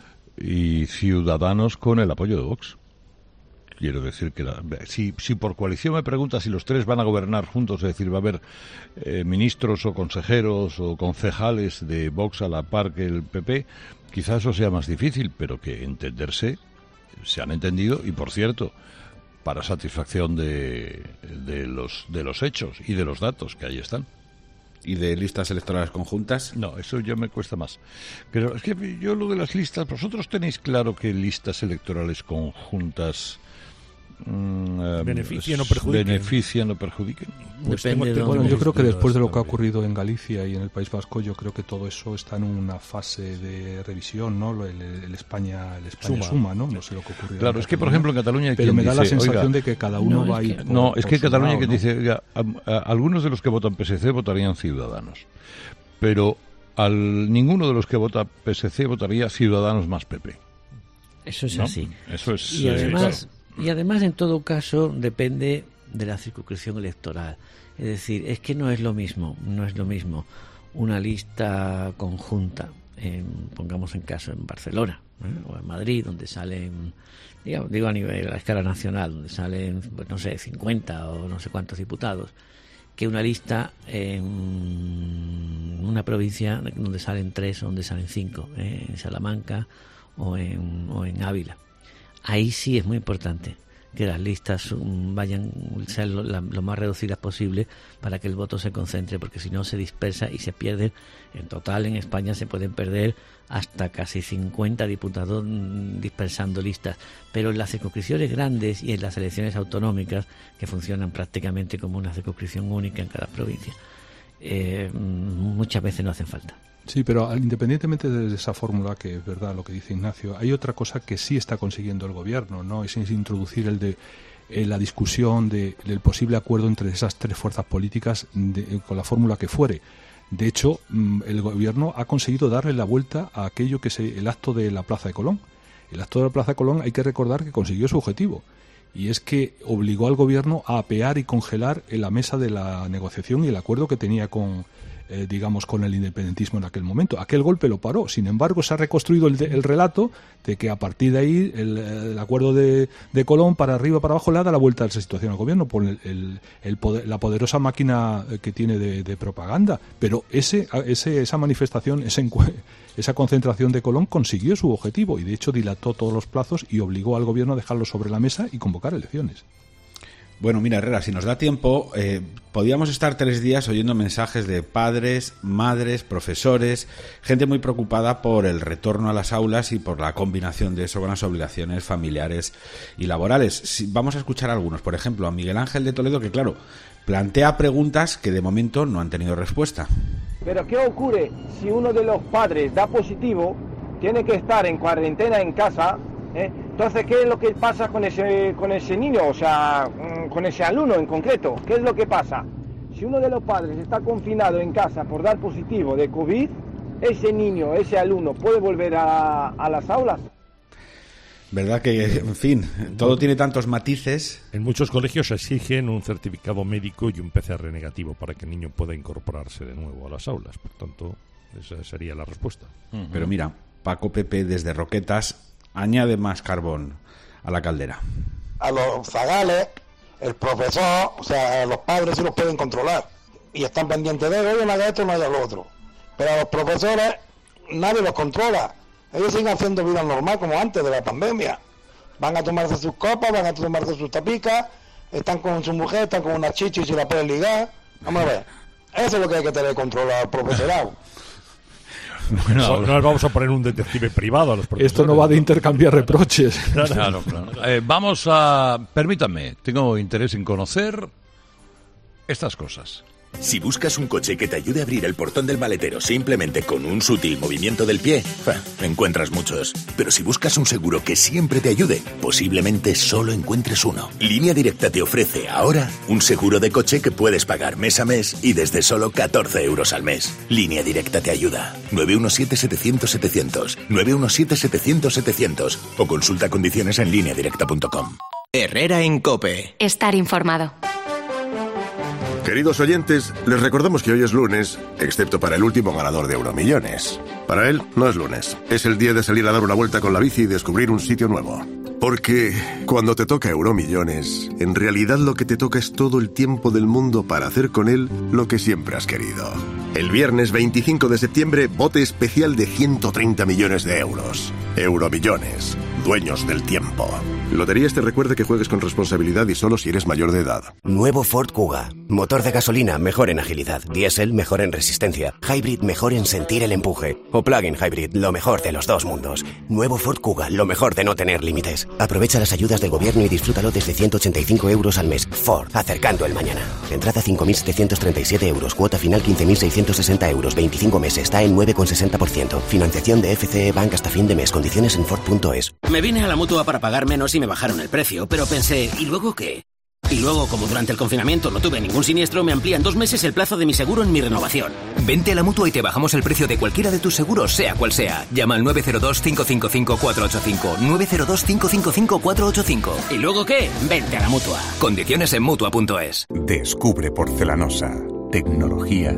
y Ciudadanos con el apoyo de Vox. Quiero decir que la, si, si por coalición me preguntas si los tres van a gobernar juntos, es decir, va a haber eh, ministros o consejeros o concejales de Vox a la par que el P P, quizás eso sea más difícil, pero que entenderse, se han entendido y, por cierto, para satisfacción de, de los de los hechos y de los datos que ahí están. ¿Y de listas electorales conjuntas? No, eso ya me cuesta más. Pero es que yo lo de las listas, vosotros tenéis claro que listas electorales conjuntas Mm, ¿Beneficien o perjudiquen? ¿Beneficien o perjudiquen? Pues Depende tengo, tengo bueno, yo creo que después de lo que ha también. ocurrido en Galicia y en el País Vasco, yo creo que todo eso está en una fase de revisión, ¿no? El, el España, el España Suma. suma, ¿no? No sé lo que ocurre. Claro, es que por ejemplo en Cataluña hay pero quien me da la dice, sensación oiga, de que cada uno no, va a es ir. que, por- no, es por que su Cataluña lado, que ¿no? dice, oiga, a- a- algunos de los que votan P S C votarían Ciudadanos, pero al ninguno de los que vota P S C votaría Ciudadanos más P P. Eso es ¿no? así. Eso es. Y eh, además, claro. y además, en todo caso, depende de la circunscripción electoral. Es decir, es que no es lo mismo, no es lo mismo una lista conjunta, en, pongamos en caso en Barcelona, ¿eh? O en Madrid, donde salen, digamos, digo a nivel, a escala nacional, donde salen, pues no sé, cincuenta o no sé cuántos diputados, que una lista en una provincia donde salen tres o donde salen cinco, ¿eh? En Salamanca o en, o en Ávila. Ahí sí es muy importante que las listas um, vayan sean lo, la, lo más reducidas posible para que el voto se concentre, porque si no se dispersa y se pierde. En total en España se pueden perder hasta casi cincuenta diputados mm, dispersando listas, pero en las circunscripciones grandes y en las elecciones autonómicas, que funcionan prácticamente como una circunscripción única en cada provincia, eh, muchas veces no hacen falta. Sí, pero al- independientemente de esa fórmula, que es verdad lo que dice Ignacio, hay otra cosa que sí está consiguiendo el gobierno, ¿no? Es, es introducir el de eh, la discusión de, del posible acuerdo entre esas tres fuerzas políticas de- con la fórmula que fuere. De hecho, mm, el gobierno ha conseguido darle la vuelta a aquello que es el acto de la Plaza de Colón. El acto de la Plaza de Colón hay que recordar que consiguió su objetivo, y es que obligó al gobierno a apear y congelar en la mesa de la negociación y el acuerdo que tenía con, eh, digamos, con el independentismo en aquel momento. Aquel golpe lo paró. Sin embargo, se ha reconstruido el, de- el relato de que a partir de ahí el, el acuerdo de, de Colón para arriba, para abajo, le da la vuelta a esa situación al gobierno por el, el- el poder- la poderosa máquina que tiene de, de propaganda. Pero ese, ese, esa manifestación, ese encue- esa concentración de Colón consiguió su objetivo y de hecho dilató todos los plazos y obligó al gobierno a dejarlo sobre la mesa y convocar elecciones. Bueno, mira, Herrera, si nos da tiempo, eh, podríamos estar tres días oyendo mensajes de padres, madres, profesores, gente muy preocupada por el retorno a las aulas y por la combinación de eso con las obligaciones familiares y laborales. Si, vamos a escuchar algunos, por ejemplo, a Miguel Ángel de Toledo, que claro, plantea preguntas que de momento no han tenido respuesta. Pero ¿qué ocurre si uno de los padres da positivo, tiene que estar en cuarentena en casa? ¿eh? Entonces, ¿qué es lo que pasa con ese, con ese niño? O sea, mm, con ese alumno en concreto. ¿Qué es lo que pasa? Si uno de los padres está confinado en casa por dar positivo de COVID, ese niño, ese alumno, ¿puede volver a, a las aulas? ¿Verdad que, en fin, todo tiene tantos matices? En muchos colegios exigen un certificado médico y un P C R negativo para que el niño pueda incorporarse de nuevo a las aulas. Por tanto, esa sería la respuesta. Uh-huh. Pero mira, Paco Pepe desde Roquetas añade más carbón a la caldera. A los zagales, el profesor, o sea, a los padres sí los pueden controlar y están pendientes de ellos, no haga esto, no haga lo otro. Pero a los profesores nadie los controla. Ellos siguen haciendo vida normal como antes de la pandemia. Van a tomarse sus copas, van a tomarse sus tapicas, están con su mujer, están con una chicha y se la pueden ligar. Vamos a ver. Eso es lo que hay que tener controlado al profesorado. Bueno, no les vamos a poner un detective privado a los profesores. Esto no va de intercambiar reproches. Claro, claro. Eh, vamos a... Permítanme, tengo interés en conocer estas cosas. Si buscas un coche que te ayude a abrir el portón del maletero simplemente con un sutil movimiento del pie, ja, encuentras muchos. Pero si buscas un seguro que siempre te ayude, posiblemente solo encuentres uno. Línea Directa te ofrece ahora un seguro de coche que puedes pagar mes a mes y desde solo catorce euros al mes. Línea Directa te ayuda. nueve uno siete, setecientos, setecientos. nueve uno siete, setecientos, setecientos. O consulta condiciones en línea directa punto com. Herrera en COPE. Estar informado. Queridos oyentes, les recordamos que hoy es lunes, excepto para el último ganador de Euromillones. Para él no es lunes, es el día de salir a dar una vuelta con la bici y descubrir un sitio nuevo. Porque cuando te toca Euromillones, en realidad lo que te toca es todo el tiempo del mundo para hacer con él lo que siempre has querido. El viernes veinticinco de septiembre, bote especial de ciento treinta millones de euros. Euromillones, dueños del tiempo. Loterías te recuerda que juegues con responsabilidad y solo si eres mayor de edad. Nuevo Ford Kuga. Motor de gasolina mejor en agilidad. Diésel mejor en resistencia. Hybrid mejor en sentir el empuje. O plug-in hybrid, lo mejor de los dos mundos. Nuevo Ford Kuga, lo mejor de no tener límites. Aprovecha las ayudas del gobierno y disfrútalo desde ciento ochenta y cinco euros al mes. Ford, acercando el mañana. Entrada cinco mil setecientos treinta y siete euros. Cuota final quince mil seiscientos sesenta euros. veinticinco meses. Está en nueve coma sesenta por ciento. Financiación de F C E Bank hasta fin de mes. Condiciones en Ford punto es. Me vine a la Mutua para pagar menos y me bajaron el precio, pero pensé, ¿y luego qué? Y luego, como durante el confinamiento no tuve ningún siniestro, me amplían dos meses el plazo de mi seguro en mi renovación. Vente a la Mutua y te bajamos el precio de cualquiera de tus seguros, sea cual sea. Llama al nueve cero dos, cinco cinco cinco, cuatro ocho cinco. nueve cero dos, cinco cinco cinco, cuatro ocho cinco. ¿Y luego qué? Vente a la Mutua. Condiciones en Mutua punto es. Descubre Porcelanosa. Tecnología,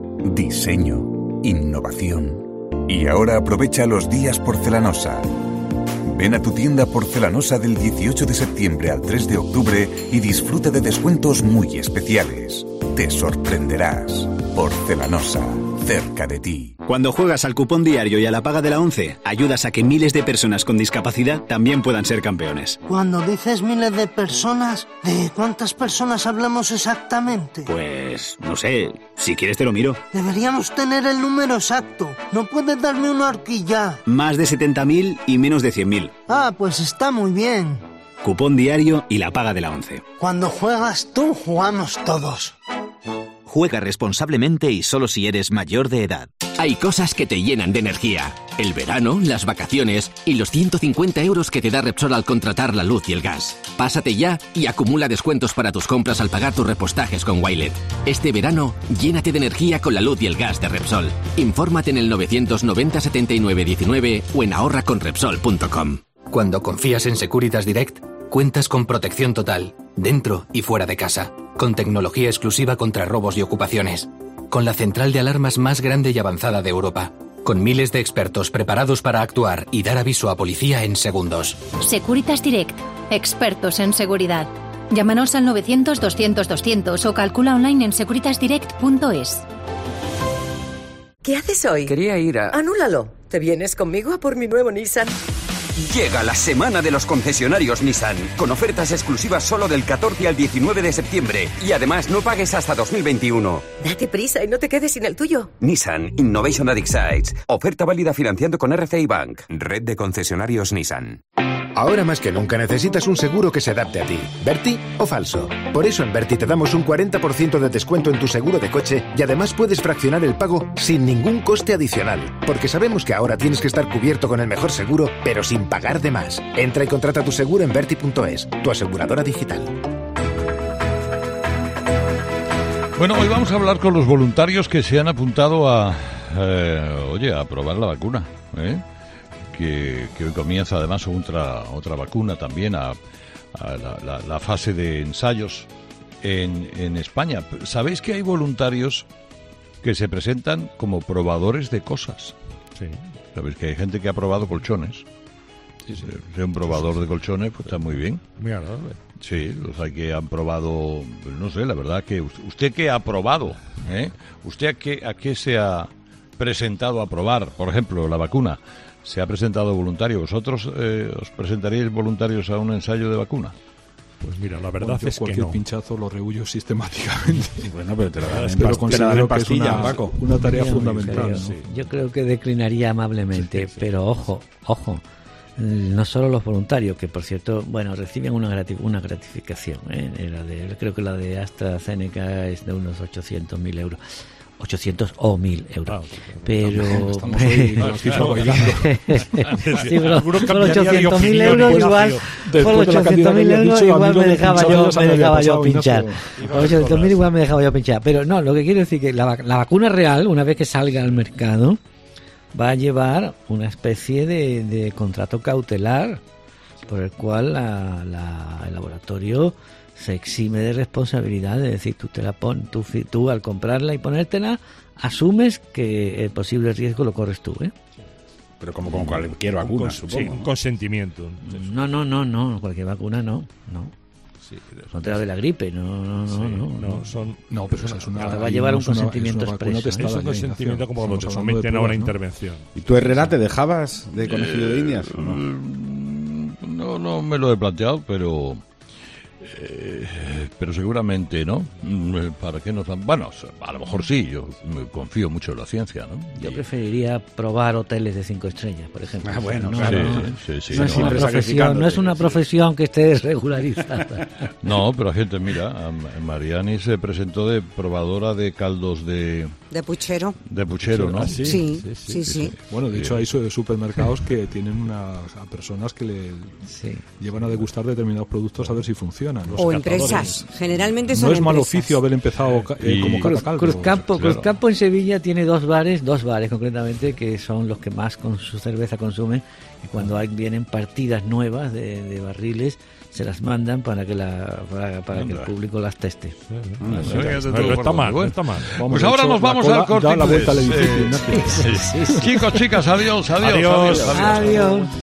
diseño, innovación. Y ahora aprovecha los días Porcelanosa. Ven a tu tienda Porcelanosa del dieciocho de septiembre al tres de octubre y disfruta de descuentos muy especiales. Te sorprenderás. Porcelanosa, cerca de ti. Cuando juegas al cupón diario y a la paga de la ONCE, ayudas a que miles de personas con discapacidad también puedan ser campeones. Cuando dices miles de personas, ¿de cuántas personas hablamos exactamente? Pues, no sé, si quieres te lo miro. Deberíamos tener el número exacto. ¿No puedes darme una horquilla? Más de setenta mil y menos de cien mil. Ah, pues está muy bien. Cupón diario y la paga de la ONCE. Cuando juegas tú, jugamos todos. Juega responsablemente y solo si eres mayor de edad. Hay cosas que te llenan de energía. El verano, las vacaciones y los ciento cincuenta euros que te da Repsol al contratar la luz y el gas. Pásate ya y acumula descuentos para tus compras al pagar tus repostajes con Wilet. Este verano, llénate de energía con la luz y el gas de Repsol. Infórmate en el novecientos noventa, setenta y nueve, diecinueve o en ahorra con repsol punto com. Cuando confías en Securitas Direct, cuentas con protección total, dentro y fuera de casa, con tecnología exclusiva contra robos y ocupaciones, con la central de alarmas más grande y avanzada de Europa, con miles de expertos preparados para actuar y dar aviso a policía en segundos. Securitas Direct, expertos en seguridad. Llámanos al novecientos, doscientos, doscientos o calcula online en securitas direct punto es. ¿Qué haces hoy? Quería ir a... Anúlalo. ¿Te vienes conmigo a por mi nuevo Nissan? Llega la semana de los concesionarios Nissan, con ofertas exclusivas solo del catorce al diecinueve de septiembre. Y además no pagues hasta dos mil veintiuno. Date prisa y no te quedes sin el tuyo. Nissan Innovation that excites. Oferta válida financiando con R C I Bank. Red de concesionarios Nissan. Ahora más que nunca necesitas un seguro que se adapte a ti. ¿Verti o falso? Por eso en Verti te damos un cuarenta por ciento de descuento en tu seguro de coche y además puedes fraccionar el pago sin ningún coste adicional. Porque sabemos que ahora tienes que estar cubierto con el mejor seguro, pero sin pagar de más. Entra y contrata tu seguro en verti punto es, tu aseguradora digital. Bueno, hoy vamos a hablar con los voluntarios que se han apuntado a, eh, oye, a probar la vacuna, ¿eh? Que, que hoy comienza además otra, otra vacuna también, a, a la, la, la fase de ensayos en, en España. ¿Sabéis que hay voluntarios que se presentan como probadores de cosas? Sí. ¿Sabéis que hay gente que ha probado colchones? Sí, sí. Ser un probador de colchones pues está muy bien. Muy agradable. Sí, los hay que han probado, no sé, la verdad que usted, usted qué ha probado, ¿eh? ¿Usted a qué, a qué se ha presentado a probar? Por ejemplo, la vacuna. ¿Se ha presentado voluntario? ¿Vosotros eh, os presentaríais voluntarios a un ensayo de vacuna? Pues mira, la verdad bueno, es que que no. pinchazo lo rehuyo sistemáticamente. Bueno, pero te lo dan en, pero past- te la dan en considero que es pastillas, una, Paco. una tarea Yo fundamental. creo, ¿no? sí. Yo creo que declinaría amablemente, sí, sí, pero ojo, ojo, no solo los voluntarios, que por cierto, bueno, reciben una, gratif- una gratificación, ¿eh? La de, creo que la de AstraZeneca es de unos ochocientos mil euros. ochocientos o mil euros. Ah, pero... Estamos hoy la cifra bailando. Sí, pero por ochocientos mil euros igual, por ochocientos mil euros igual me dejaba yo, me dejaba yo pinchar. Por ochocientos mil igual me dejaba yo pinchar. Pero no, lo que quiero decir que la, la vacuna real, una vez que salga al mercado, va a llevar una especie de, de contrato cautelar por el cual la, la, el laboratorio se exime de responsabilidad, es decir, tú te la pon, tú, tú al comprarla y ponértela, asumes que el posible riesgo lo corres tú, ¿eh? Pero como con cualquier vacuna, Cons- supongo. Sí, un consentimiento. No, no, no, no, cualquier vacuna no, no. Sí, no te da de la gripe, no, no, sí, no, no, no, son, no, pero es una, te va a llevar un una, consentimiento es una expreso. testada es un consentimiento como cuando te someten a una intervención. ¿Y tú, Herrera, te dejabas de conejillo de indias o no? no, no me lo he planteado, pero... Eh, pero seguramente no. ¿Para qué nos van? Bueno, a lo mejor sí. Yo confío mucho en la ciencia, ¿no? Yo y... preferiría probar hoteles de cinco estrellas, por ejemplo. Ah, bueno, no, claro. no, sí, sí, sí, no, no, es una profesión, no es una profesión que esté regularizada. No, pero la gente, mira, Mariani se presentó de probadora de caldos de... De puchero. De puchero, ¿no? ¿Ah, sí? Sí, sí, sí, sí, sí. Bueno, de hecho hay supermercados que tienen unas, a personas que le sí. llevan a degustar determinados productos a ver si funcionan. O empresas, generalmente son No es empresas. mal oficio haber empezado eh, como catacaldo. Cruzcampo, claro. Cruzcampo en Sevilla tiene dos bares, dos bares concretamente, que son los que más con su cerveza consumen, y cuando hay, vienen partidas nuevas de, de barriles, se las mandan para que la para, para que el público las teste. No, no, no, no está mal, no está mal. Vamos, pues ahora nos vamos al corte. Da la vuelta al edificio. Sí, sí, sí. Chicos, chicas, adiós, adiós, adiós. adiós, adiós. adiós.